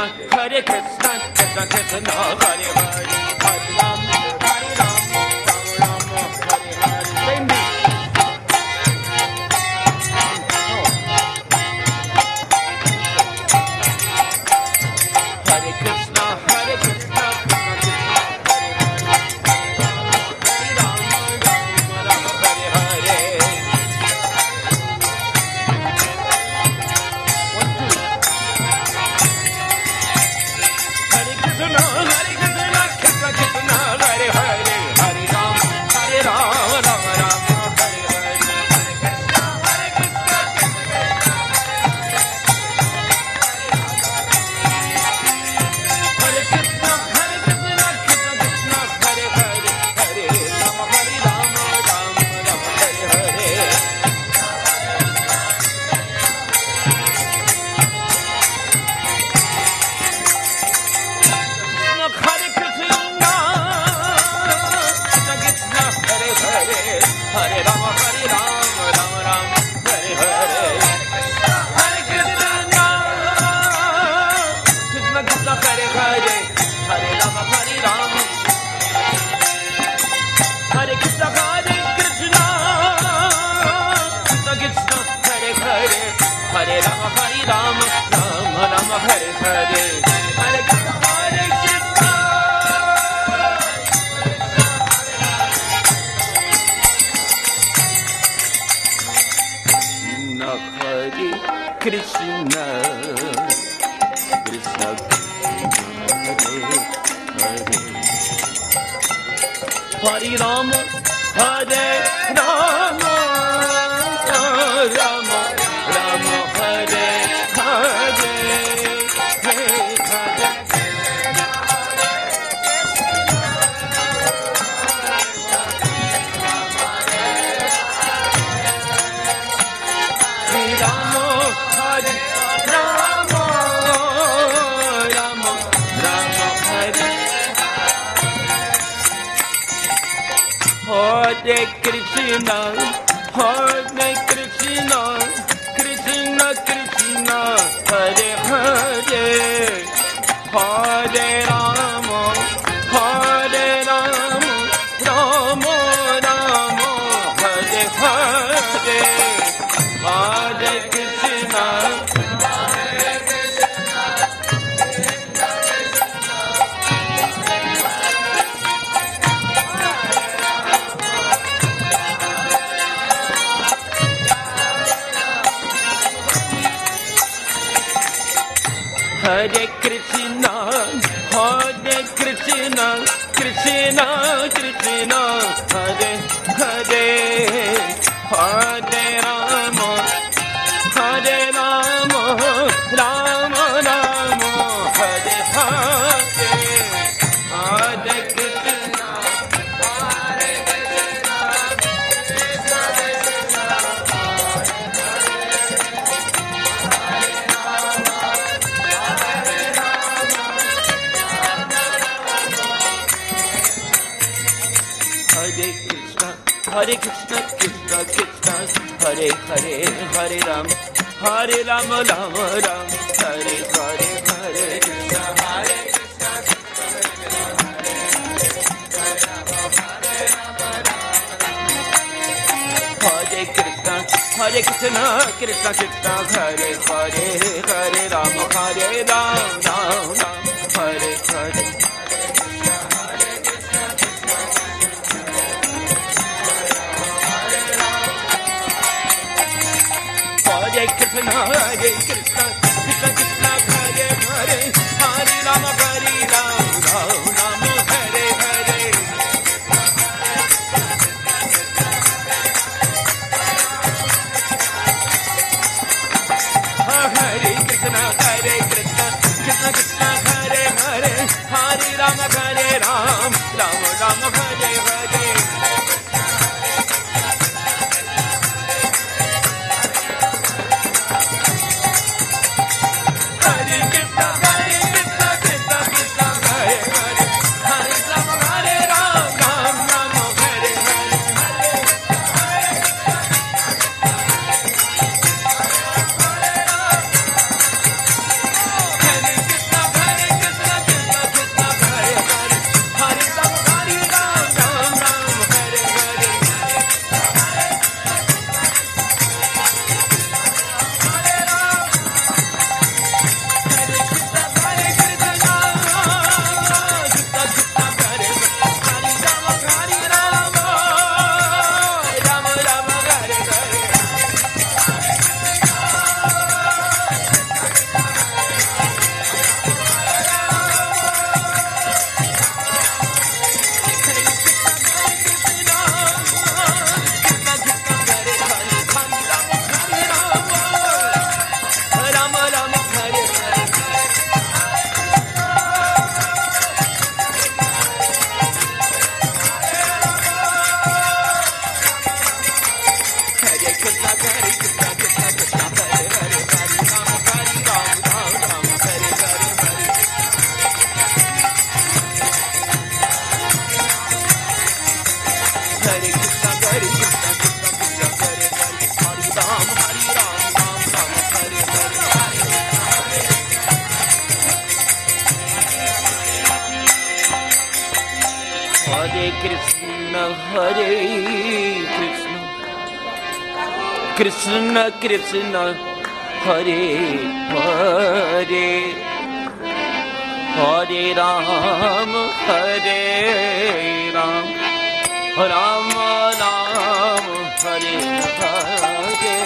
Hare Krishna, Krishna Krishna, Hare Hare, Hare Ram, Ram Ram, Hare Hare. Same beat. Hare Krishna, Hare Krishna, Hare Rama, Hare Rama, Rama Rama, Hare Hare, Hare Krishna, Hare Krishna, Krishna, Krishna Krishna, Hare Hare, Hare Rama, Hare Rama, Rama Rama, Hare Hare, Hare Hare. Hare Krishna, Hare Krishna, Krishna Krishna, Hare Hare, Hare Rama, Hare Rama, Rama Rama, Hare Hare, Hare Krishna, Hare Krishna, Krishna Krishna, Hare Krishna, Hare Krishna, Krishna Krishna, Hare Hare, Hare Rama, Hare Rama, Rama Rama, Hare Hare, Hare Krishna, Hare Krishna, Krishna Krishna, Hare Krishna, Krishna Krishna, Hare Hare, Hare Ram, Hare Rama, Rama Ram, Hare Hare, Hare Krishna, Hare Krishna, Hare Krishna, Hare Krishna, Krishna Krishna, Hare Hare, Hare Rama, Hare Ram, Ram Ram, Hare Hare. Hare Krishna, Hare Krishna, Krishna Krishna, Hare Hare, Hare Rama, Hare Ram, Ram Ram, Hare Hare. Hare Krishna, Hare Krishna, Krishna Krishna, Hare Hare, Hare Rama, Hare Ram, Ram Ram, Hare Hare. Hare Krishna Krishna Hare Hare Hare Ram Hare Ram Ram Ram Hare Hare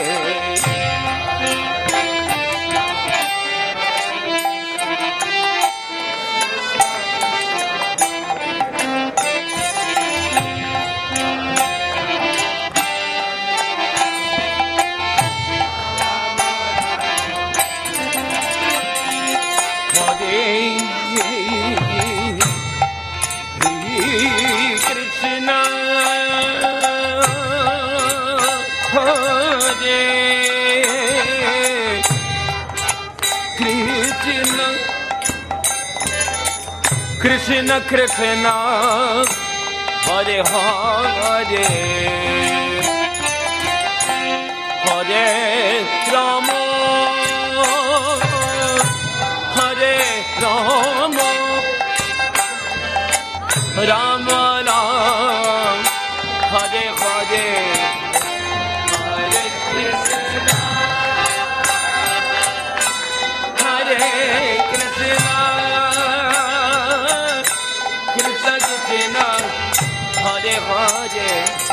Krishna Krishna Hare Hare Hare Rama Hare Rama Rama Ram Hare Hare Hare Krishna Hare Krishna Krishna Krishna Hare Hare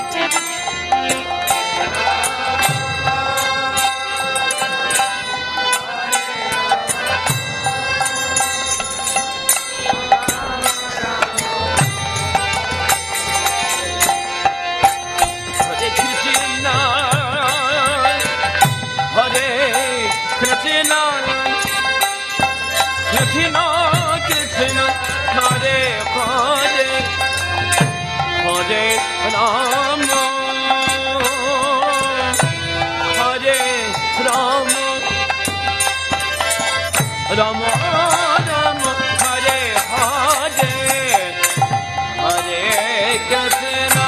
Krishna Krishna Krishna Hare Hare Hare Rama Hare Rama Rama Rama Hare Hare Hare Krishna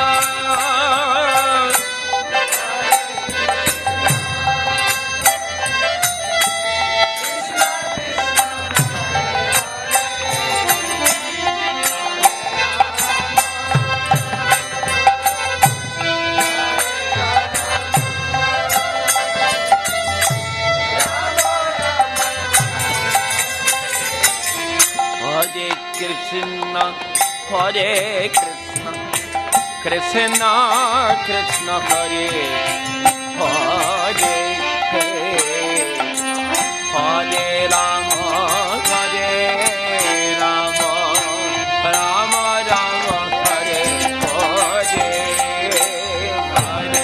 Krishna Hare Krishna Krishna Krishna Hare Hare Hare Rama Hare Rama Rama Rama Hare Hare Hare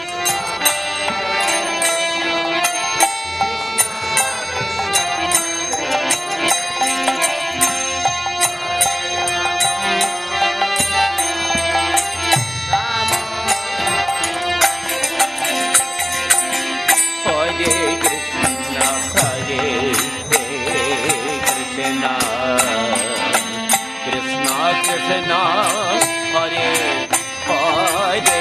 Krishna Hare Hare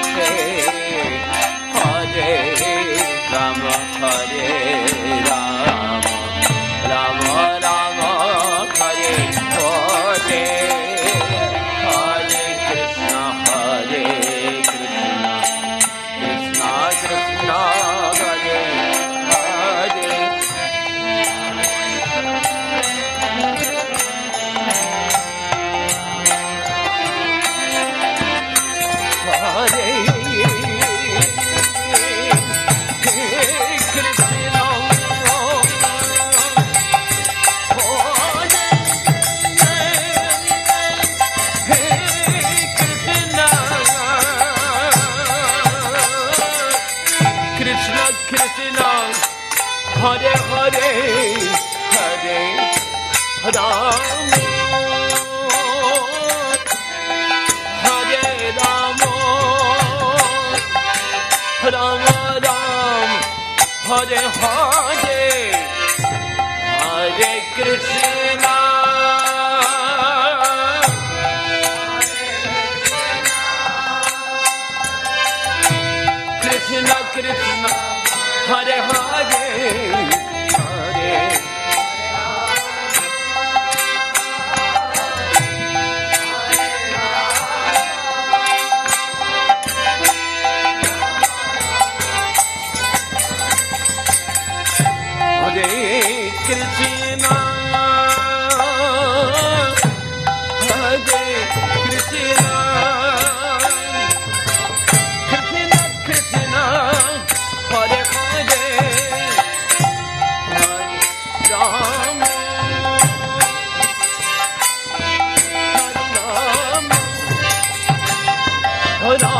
Hare Rama Hare Rama Rama Rama Hare Hare Hare Krishna Hare Krishna Krishna Krishna Hare Hare Hare Hare Hare Rama Hare Rama Hare Hare, Hare Krishna, Krishna Krishna, Hare Hare, Hare Krishna, Hare Krishna, Krishna Krishna, Hare Hare, Hare Rama, Hare Rama,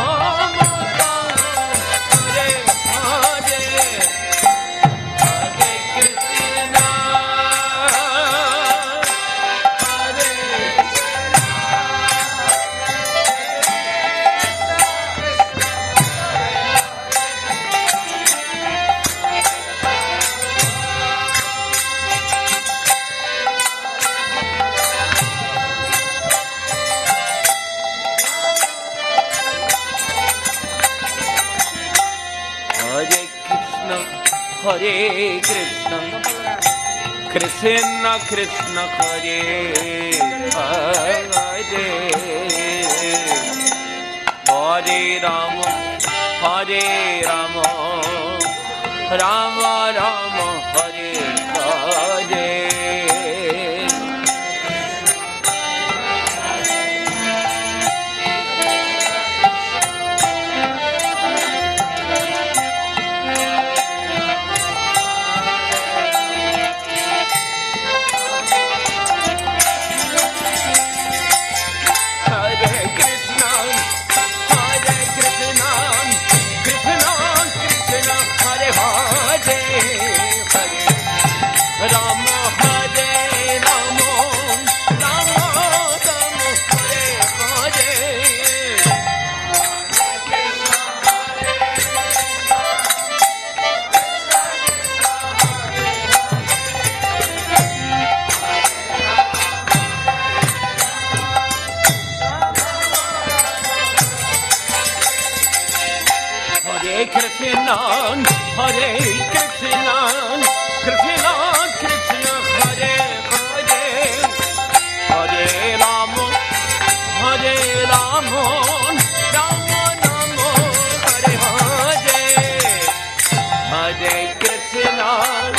Hare Krishna, Krishna Krishna, Hare Hare, Hare Rama, Hare Rama, Rama Rama, Hare Hare. Krishna, Hare Krishna, Krishna Krishna, Hare Hare, Hare Rama, Hare Rama, Rama Rama, Hare Hare, Hare Krishna.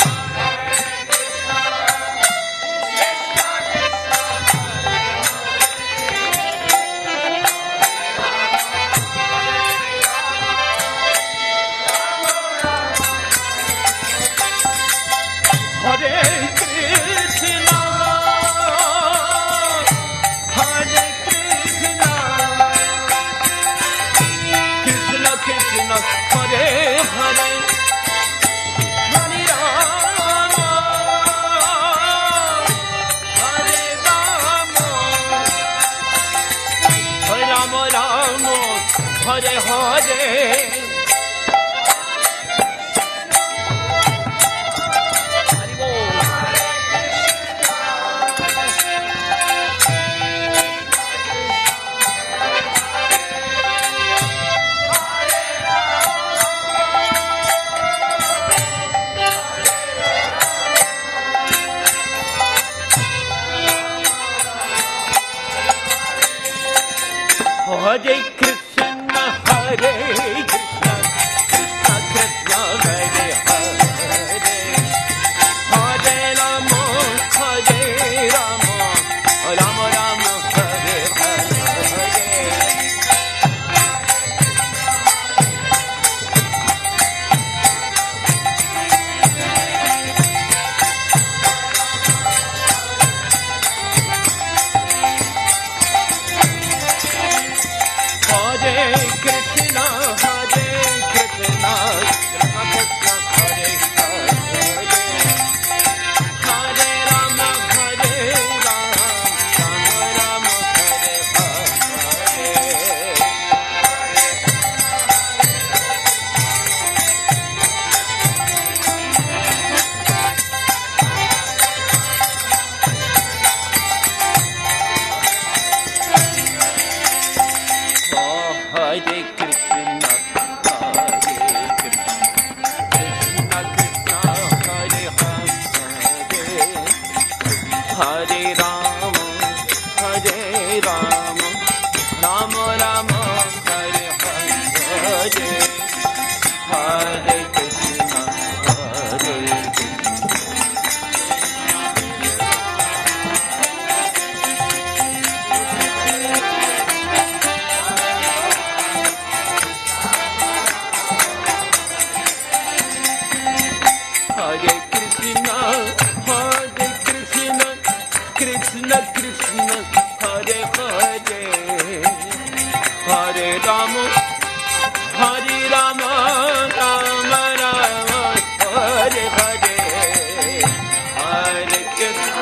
Hare Hare, Hare Krishna, Hare Krishna, Krishna Krishna, Hare Hare, Hare Rama, Hare Rama, Rama Rama, Hare Hare. Hare Krishna, Hare Hare Krishna, Krishna Krishna, Hare Hare, Hare Rama, Hare Rama, Rama Rama, Hare Hare, Hare Krishna, Hare Krishna Krishna, Hare Hare, Hare Rama, Hare Rama, Rama Rama, Hare Hare, Hare Krishna.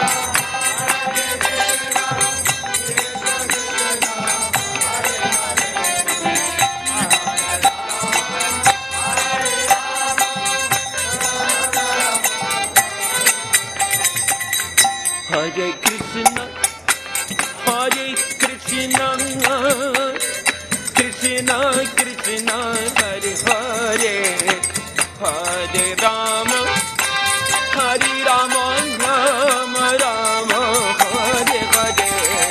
Hare Krishna, Hare Krishna, Krishna Krishna, Hare Hare, Hare Rama, Hare Rama, Rama Rama, Hare Hare.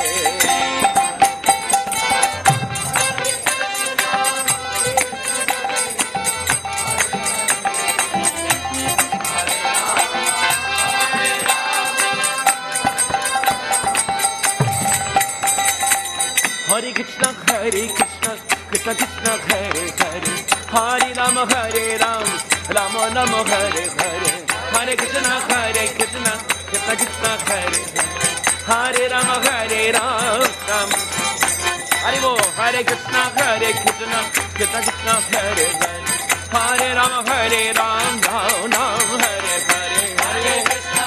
Hare Krishna, Krishna Krishna, Hare Hare, Hare Rama, Hare Rama, Rama Rama, Hare Hare, Hare Krishna, Krishna Krishna, Hare Hare Rama, Hare Rama, Hare Bo, Hare Krishna, Krishna Krishna, Hare Hare, Hare Rama, Hare Rama, Rama Rama, Hare Hare, Hare Krishna,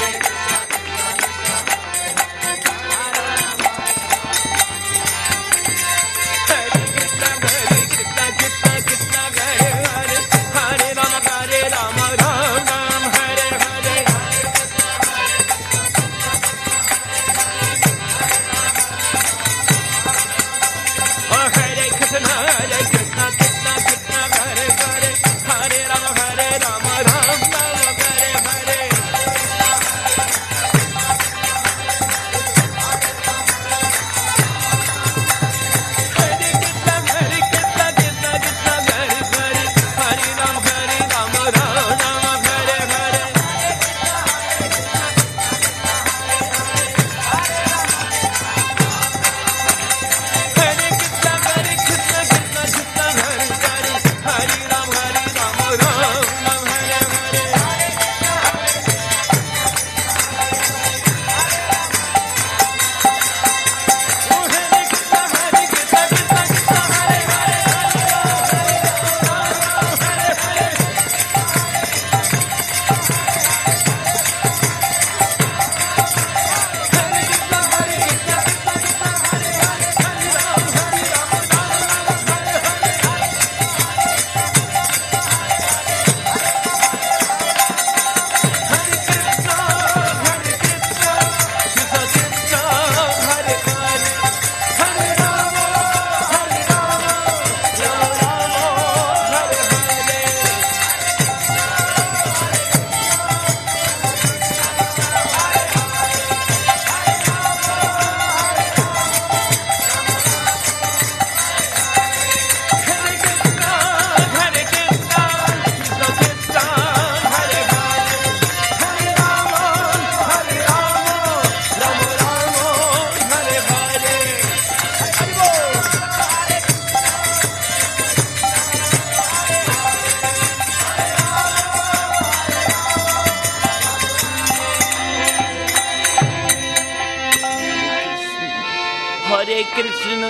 Hare Krishna,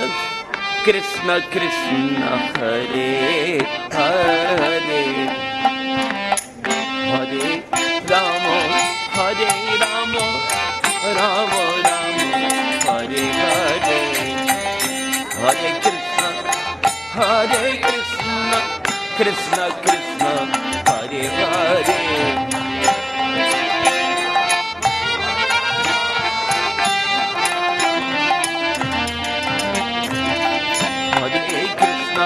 Krishna Krishna, Hare Hare, Hare Rama, Hare Rama, Rama Rama, Hare Hare, Hare Krishna, Krishna Krishna, Hare Hare. Hare Krishna,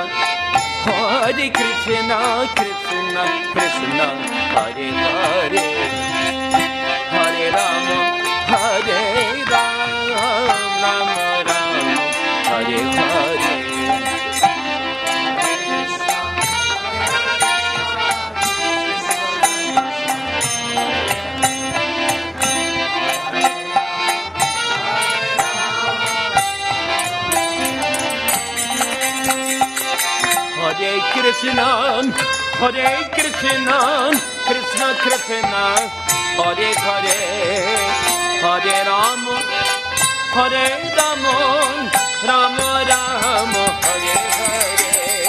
Hare Krishna, Krishna Krishna, Hare Hare, Hare Rama, Hare Rama, Rama Rama, Hare Hare. Hare Krishna, Hare Krishna, Krishna Krishna, Hare Hare, Hare Rama, Hare Rama, Rama Rama, Hare Hare.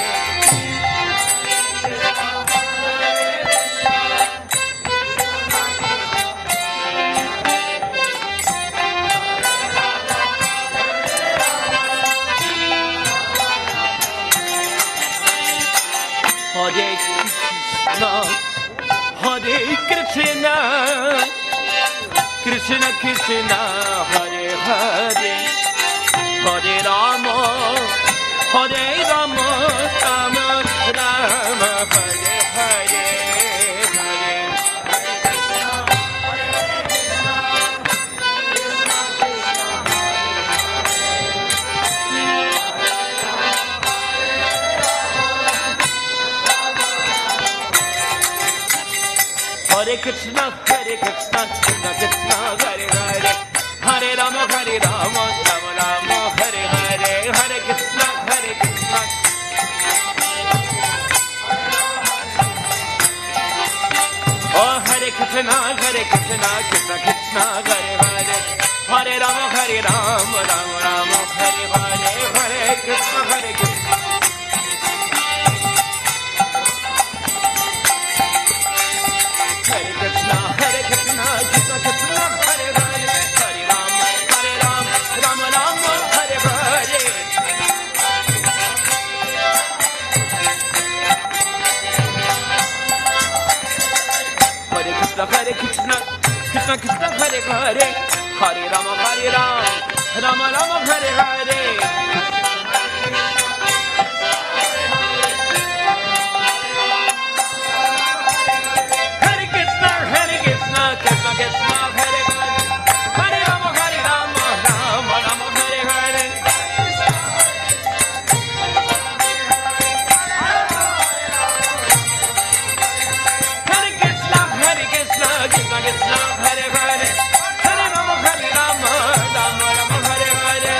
Hare Krishna, Hare Krishna, Krishna Krishna, Hare Hare, Hare Rama, Hare Rama, Rama Rama, Hare Hare, Hare. Hare Krishna, Hare Krishna, Krishna Krishna, Hare Hare, Hare Rama, Hare Rama, Rama Rama, Hare Hare, Hare Krishna, Hare Krishna. Oh, Hare Krishna, Hare Krishna, Krishna Krishna, Hare Hare, Hare Rama, Hare Rama, Rama Rama, Hare Hare, Hare Krishna, Hare Krishna. Hare Krishna, Krishna Krishna, Hare Hare, Hare Rama, Rama Rama, Hare Hare. Hare Krishna, Hare Krishna, Krishna Krishna, Hare Hare, Hare Rama, Rama Rama, Hare Hare. Krishna Krishna, Hare Hare, Hare Rama, Rama Rama, Hare Hare. Hare Krishna, Krishna Krishna, Hare Hare, Hare Rama, Rama Rama, Hare Hare.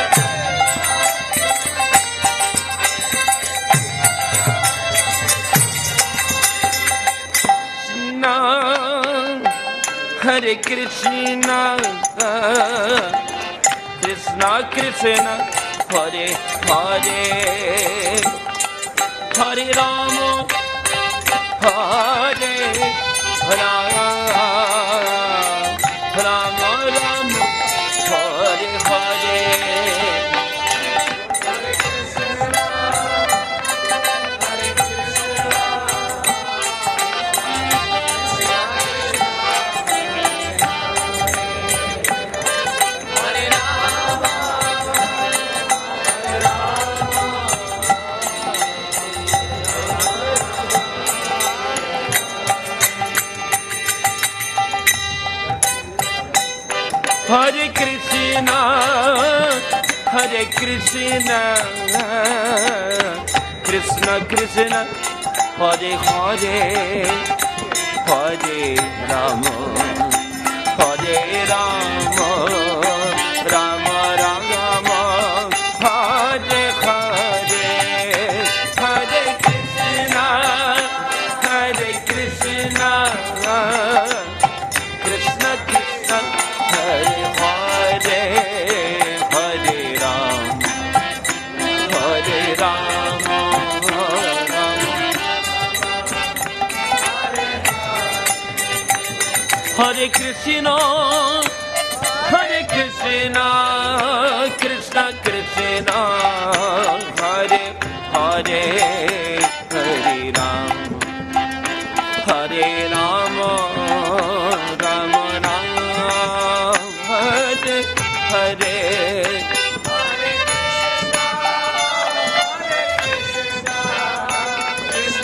Hare Krishna, Krishna Krishna, Hare Hare, Hare Rama, Hare Rama, Rama Rama, Hare Hare. Hare Krishna, Hare Krishna, Krishna Krishna, Hare Hare, Hare Rama, Hare Rama, Rama Rama, Hare Hare, Hare Krishna, Hare Krishna, Krishna Krishna, Hare Hare, Hare Rama, Hare Rama, Hare Krishna, Hare Krishna, Krishna Krishna, Hare Hare, Hare Rama, Hare Rama, Rama Rama, Hare Hare. Hare Krishna,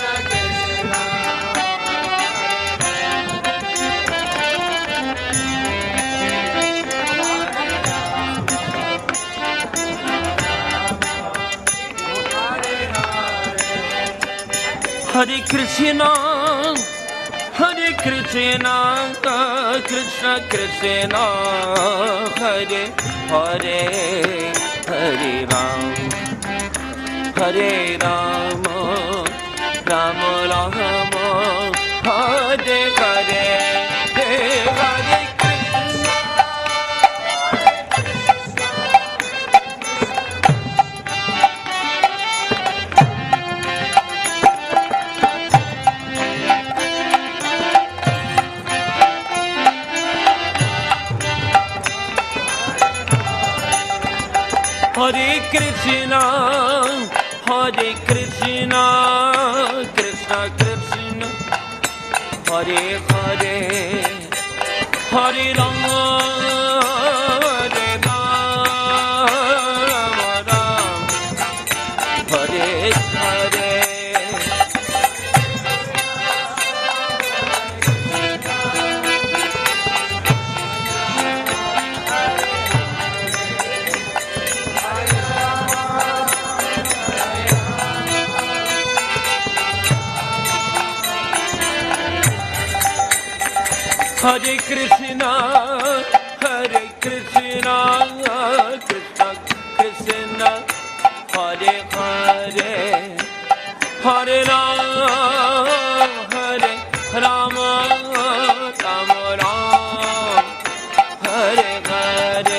Hare Krishna, Hare Krishna, Krishna Krishna, Hare Hare, Hare Ram, Hare Rama, Rama Rama, Hare Hare, Hare Krishna. Hare Krishna, Hare Krishna, Krishna Krishna, Hare Hare, Hare Rama, Hare Rama, Hare Hare. Hare Krishna, Hare Krishna, Krishna Krishna, Hare Hare, Hare Rama, Hare Rama, Rama Rama, Hare Hare.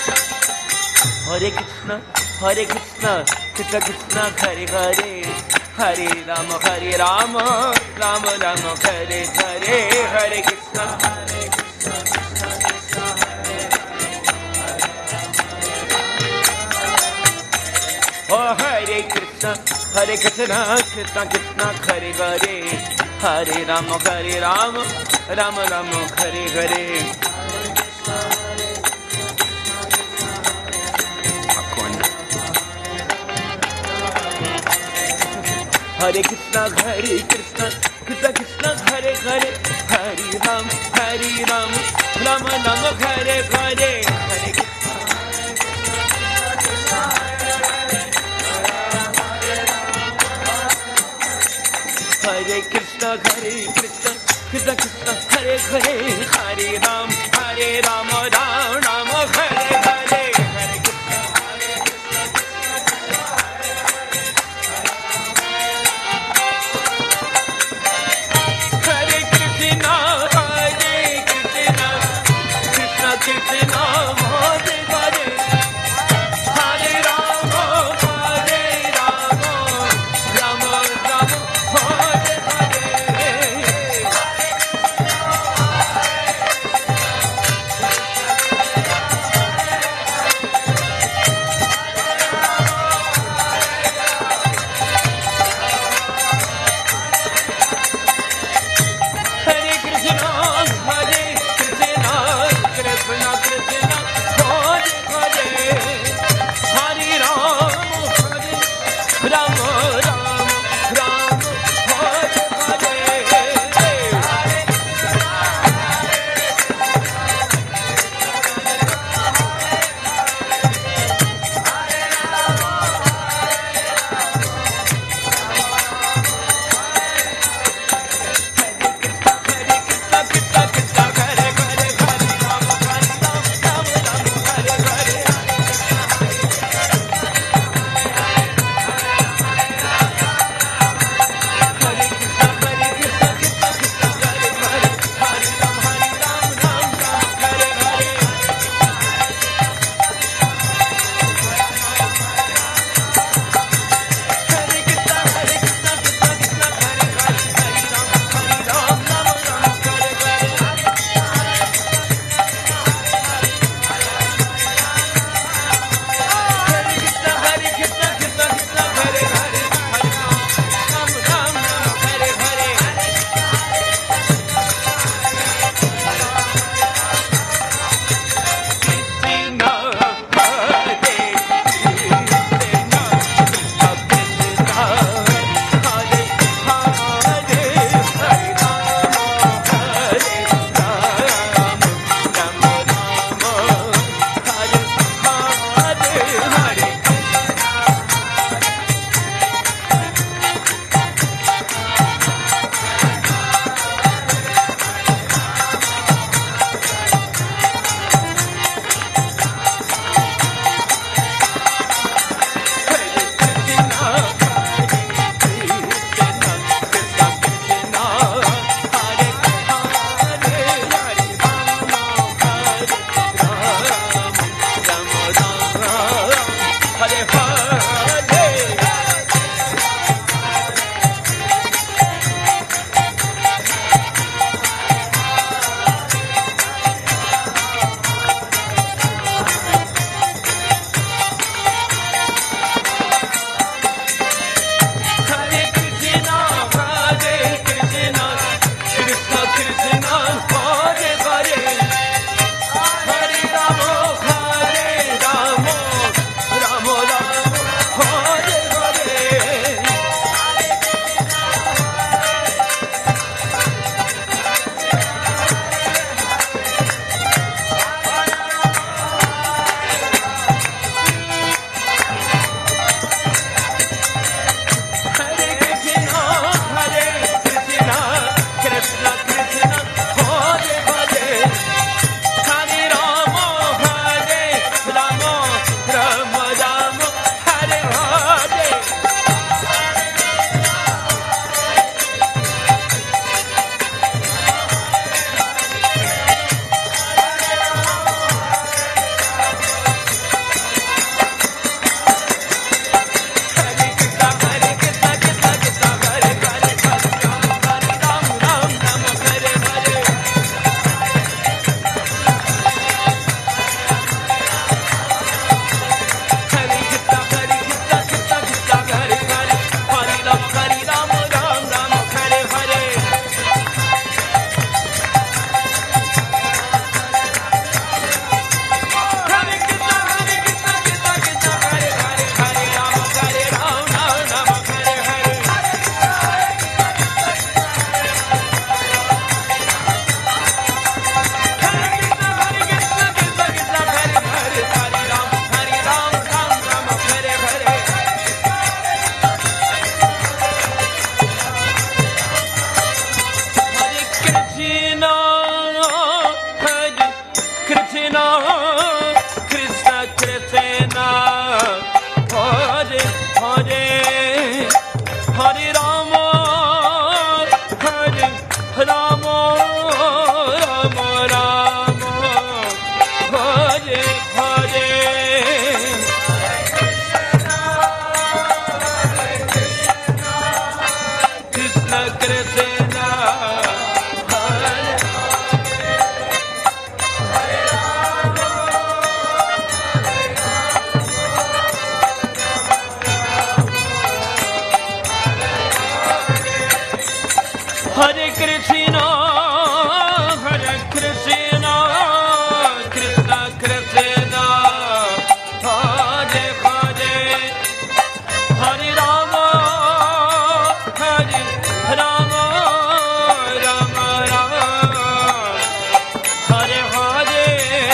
Hare Krishna, Krishna Krishna, Hare Hare, Hare Rama, Rama Rama, Hare Hare, Hare Krishna, oh Hare Krishna, Krishna Krishna, Hare Hare, Hare Rama, Rama Rama, Hare Hare. Hare Krishna, Krishna Krishna, Hare Hare, Hare Rama, Rama Rama, Hare Hare, Hare Krishna. Hare Krishna, Krishna Krishna, Hare Hare, Hare Rama, Rama Rama, Hare Hare, Hare Krishna. Hare Krishna, Krishna Krishna, Hare Hare, Hare Rama, Rama Rama, Hare Hare. Krishna, Hare Krishna, Hare Krishna, Krishna Krishna, Hare Hare, Hare Rama, Hare Rama, Rama Rama, Hare Hare.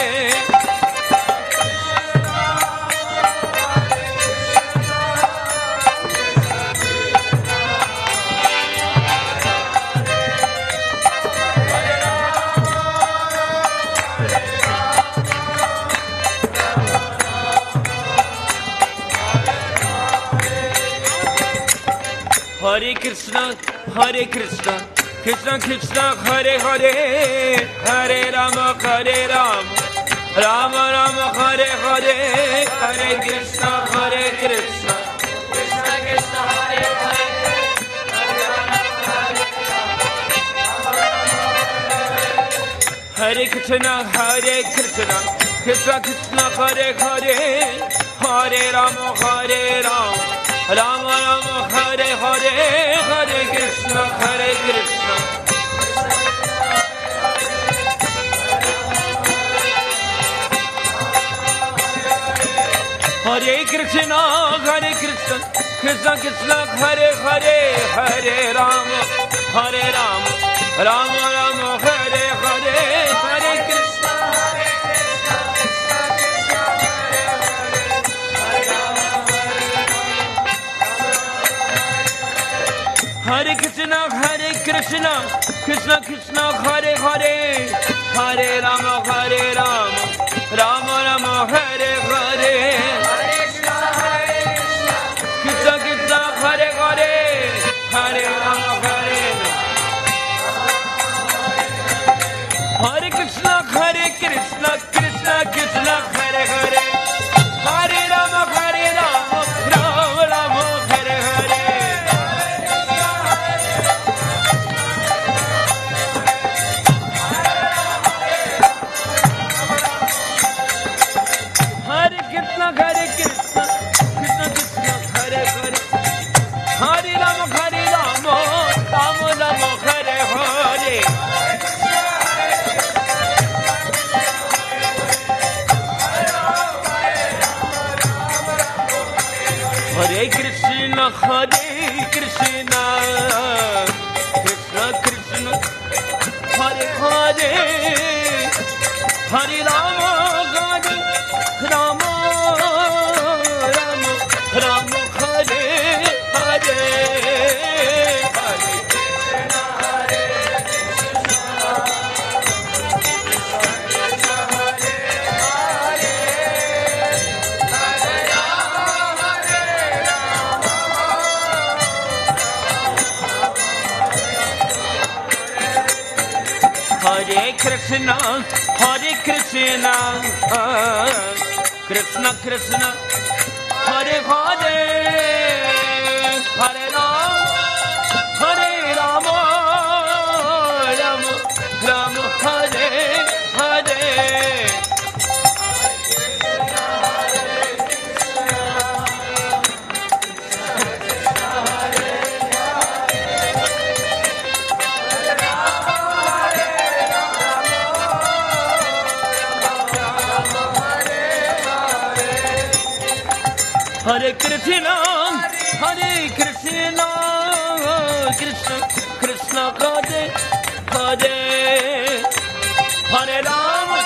Hare Krishna, Hare Krishna, Krishna Krishna, Hare Hare, Hare Rama, Hare Rama, Rama Rama, Hare Hare, Hare Krishna, Hare Krishna, Krishna Krishna, Hare Hare, Hare Krishna, Hare Krishna, Krishna Krishna, Hare Hare, Hare Rama, Hare Rama, Rama Rama, Hare Hare, Hare Krishna, Hare Krishna, Hare Krishna, Hare Krishna, Krishna Krishna, Hare Hare, Hare Rama, Hare Rama, Rama Rama, Hare Hare, Hare Krishna, Hare Krishna, Hare Krishna, Krishna Krishna, Hare Hare, Hare Rama, Hare Rama, Rama Rama, Hare Hare, Krishna Krishna, Hare Hare, Hare Rama, Hare Rama, Hare Krishna, Hare Krishna, Krishna Krishna, Hare Hare, Hare Rama, Hare Rama, Rama Rama, Hare Hare. Hare Krishna, Hare Krishna, Krishna Krishna, Hare Hare, Hare Rama, Hare Rama, Rama Rama, Hare Hare. Hare Krishna, Hare Krishna, Krishna Krishna, Hare Hare, Hare Rama, Hare Rama, Rama Rama, Hare Hare, Hare Krishna, Hare Hare Krishna, Hare Krishna, Krishna Krishna, Hare Hare, Hare Rama, Hare Rama, Rama Rama, Hare Hare. Hare Krishna, Hare Krishna, Krishna Krishna, Hare Hare, Hare Rama,